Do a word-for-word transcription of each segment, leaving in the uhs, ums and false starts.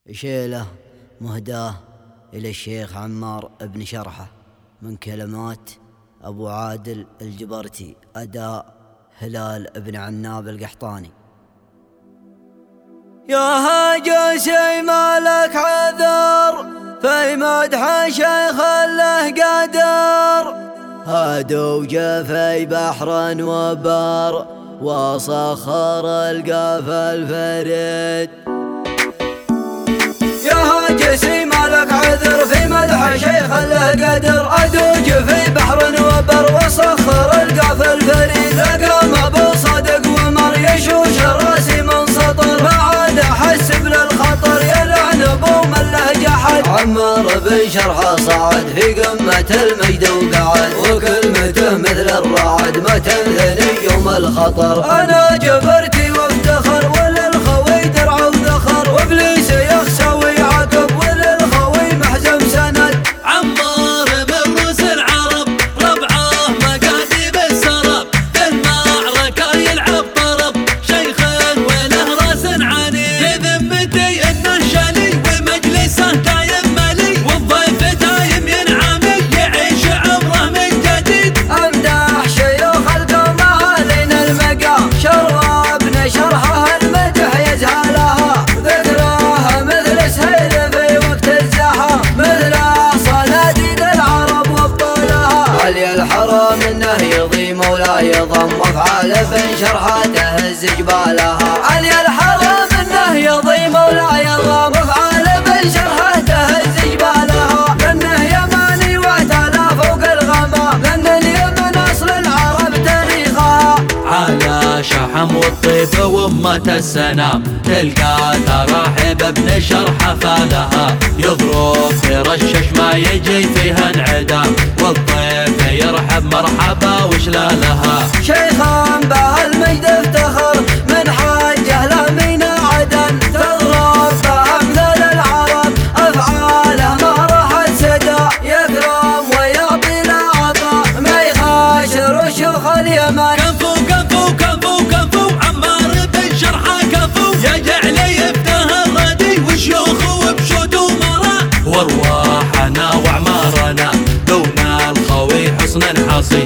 شيله مهداه إلى الشيخ عمار بن شرحة من كلمات أبو عادل الجبرتي، أداء هلال بن عناب القحطاني. يا هاجسي مالك عذر في مدح شيخ له قدر، هادو جفي بحرا وبار وصخر القاف الفريد. يا هاجسي مالك عذر في مدح شيخ له قدر، أدوج في بحر وبر وصخر القاف الفريد. لقام ابو صدق ومر يشوش راسي من سطر، بعد احسب للخطر يلعن ابو من له جحد. عمار بن شرحة صعد في قمة المجد وقعد، وكلمته مثل الرعد ما تنثني يوم الخطر. انا جبرتي وافتخر وللخوي درع وذخر، وابليس يخشى ويعاقب وللخوي محزم سند. عمار بن رؤوس العرب ربعه مقادي بالسرب، في المعركة يلعب طرب شيخ وله راس عنيد. في ذمتي انه شلي ومجلسه دايم ملي، والضيف دايم ينعمي يعيش عمره من جديد. امدح شيوخ القوم علينا المقام، شروى ابن شرحه المدح يزهلها، ذكرها مثل سهيل في وقت الزحام، مثل صناديد العرب وابطالها. علي الحرام انه يضي مولا يضم، وافعال بن شرحة تهز جبالها. علي الحرام انه يضي مولا يضم، وافعال بن شرحة تهز جبالها. لانه يماني واعتلى فوق الغمام، لان اليمن اصل العرب تاريخها. على شحم والطيب وامة السنام، تلقى تراحب ابن شرحة فالها، يضرب يرشش ما يجي فيها انعدام، والضيف يرحب مرحبا وشلالها. شيخا به المجد افتخر من حجه لمين عدن، تضرب بأمثال العرب افعاله ما راحت سدى. يكرم ويعطي العطاء ما يخاشر شيوخ اليمن. كفو كفو كفو كفو عمار بن شرحة كفو، يا جعلي يفتح الردي وشيوخه وبشود ومرا، وارواحنا وعمارنا دون الخوي حصن حصين،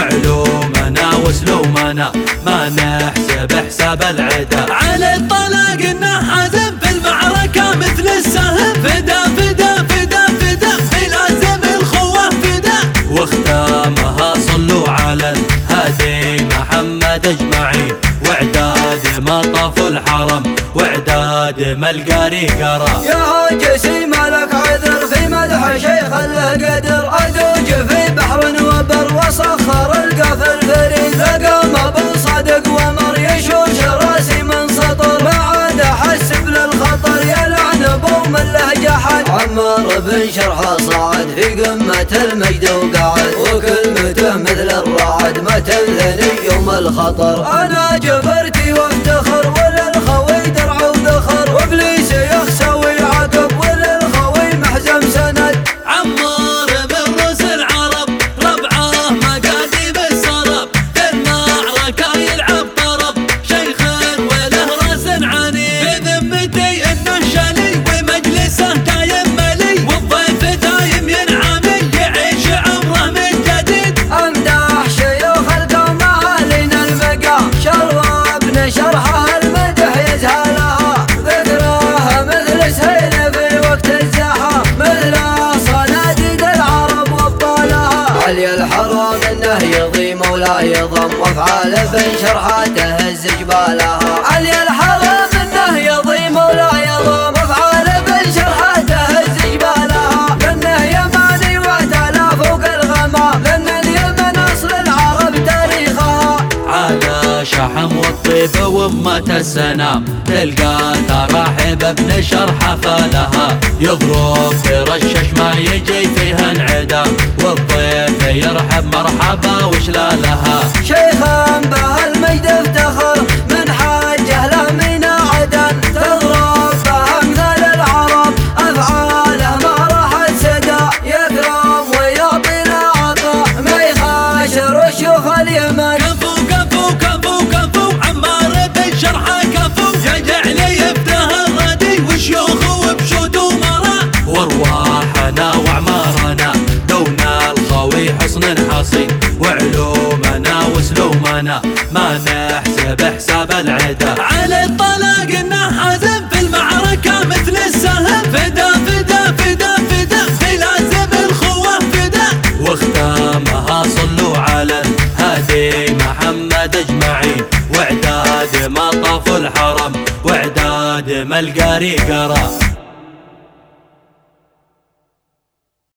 وعلومنا وسلومنا ما نحسب حساب العدا. على الطلاق انه حزم في المعركة مثل السهم، فدا فدا فدا فدا بلازم الخوة فدا، واختامها صلوا على الهادي محمد اجمعين، واعداد ما طاف الحرم واعداد ما القاري قرا. يا هاجسي مالك عذر في مدح شيخ له قدر، أدوج في بحر وبر وصخر القاف الفريد. لقام ابو صدق ومر يشوش راسي من سطر، بعد احسب للخطر يلعن ابو من له جحد. عمار بن شرحة صعد في قمة المجد وقعد، وكلمته مثل الرعد ما تنثني يوم الخطر. انا جبرتي وافتخر وللخوي درع وذخر، وابليس يخشى ويعاقب وللخوي محزم سند. عمار بن رؤوس العرب ربعه مقادي بالسرب، في المعركة يلعب طرب شيخ وله راس عنيد. في ذمتي انه شلي ومجلسه دايم ملي، والضيف دايم ينعمي يعيش عمره من جديد. امدح شيوخ القوم علينا المقام، شروى ابن شرحه المدح يزهلها، ذكرها مثل سهيل في وقت الزحام، مثل صناديد العرب وابطالها. علي الحرام انه يضي مولا يضم، وافعال بن شرحة تهز جبالها. علي الحرام انه يضي مولا يضم، وافعال بن شرحة تهز جبالها. لانه يماني واعتلى فوق الغمام، لان اليمن اصل العرب تاريخها. على شحم والطيب وامة السنام، تلقى تراحب ابن شرحة فالها، يضرب يرشش ما يجي فيها انعدام، والضيف يرحب مرحبا وشلالها. شيخا به المجد افتخر من حجه لمين عدن، تضرب بأمثال العرب افعاله ما راحت سدى. يكرم ويعطي العطاء ما يخاشر شيوخ اليمن. كفو كفو كفو كفو عمار بن شرحة كفو، يا جعلي يفتح الردي وشيوخه وبشود مسلومنا ما نحسب حساب العدا. على الطلاق انه حازم في المعركة مثل السهم، فدا فدا فدا فدا في لازم الخوة فدا. واختامها صلوا على الهادي محمد اجمعين، واعداد ما طاف الحرم واعداد ما القاري قرا.